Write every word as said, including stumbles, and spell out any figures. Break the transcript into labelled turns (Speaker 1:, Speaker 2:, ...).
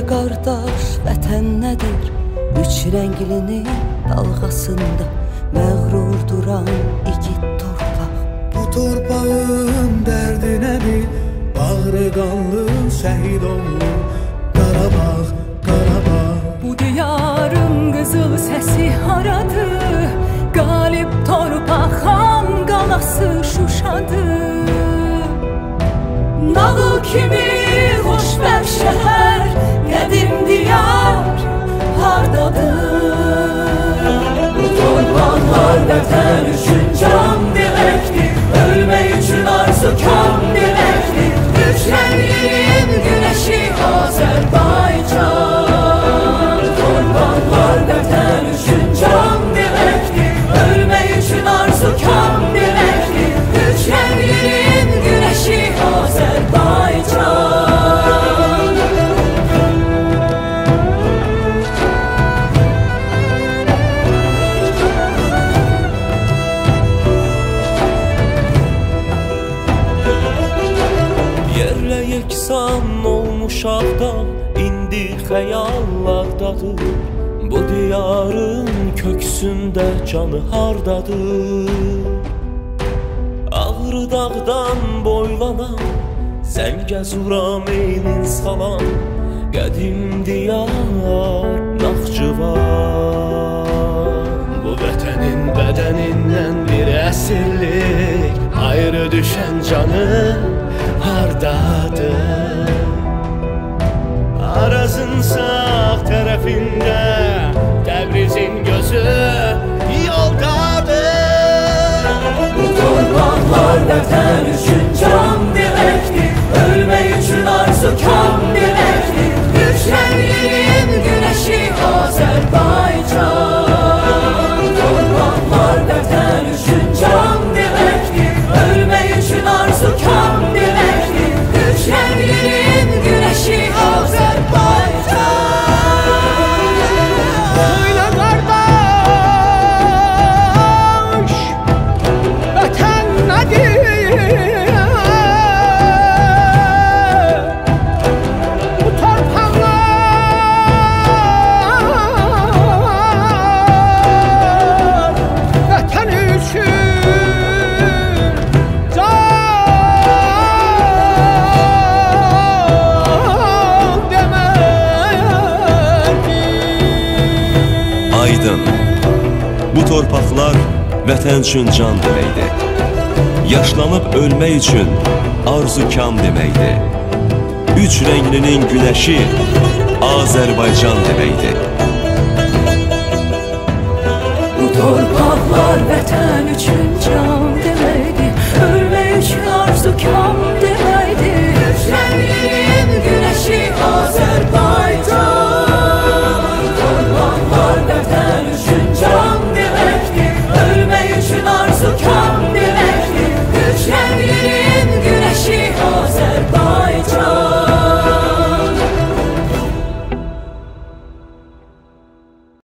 Speaker 1: qardaş, vətən nədir? Üç rənglinin dalğasında məğrur duran igid torpaq.
Speaker 2: Bu torpağın dərdi nədir? Bağrı qanlı şəhid oldu Qarabağ, Qarabağ.
Speaker 3: Bu diyarın qızıl səsi haradır? Qalib torpaq, xan qalası Şuşadır. Nağıl kimi xoşbəxt şəhər, qədim diyar hardadır? Bu torpaqlar vətən üçün can deməkdir, ölmək üçün arzu kam deməkdir. Üç rənglinin güneşi Azərbaycan. Torpaqlar vətən üçün can deməkdir, ölmək üçün arzu kam deməkdir. Üç rənglinin güneşi Azərbaycan.
Speaker 4: Yerlə yeksan olmuş ağdan indi xəyallardadır. Bu diyarın köksündə canı hardadır? Ağrı dağdan boylanan Zəngəzura salan qədim diyar Naxçıvan.
Speaker 2: Bu vətənin bədənindən bir əsirlik ayrı düşən canı hardadır? Arazın sağ tərəfində Təbrizin gözü yoldadır.
Speaker 3: Bu torpaqlar vətən üçün can deməkdir, ölmək üçün arzu kam deməkdir. Üç rənglinin güneşi Azərbaycan. Torpaqlar vətən üçün can deməkdir, ölmək üçün arzu kam deməkdir. Üç rənglinin güneşi Azərbaycan.
Speaker 2: Oyna qardaş, vətən nədir? Bu torpaqlar vətən üçün can deməkdir.
Speaker 5: Aydın, bu torpaqlar vətən üçün can deməkdir. Yaşlanıb ölmək üçün arzu kam deməkdir. Üç rənglinin güneşi Azərbaycan deməkdir.
Speaker 3: Bu torpaqlar vətən üçün can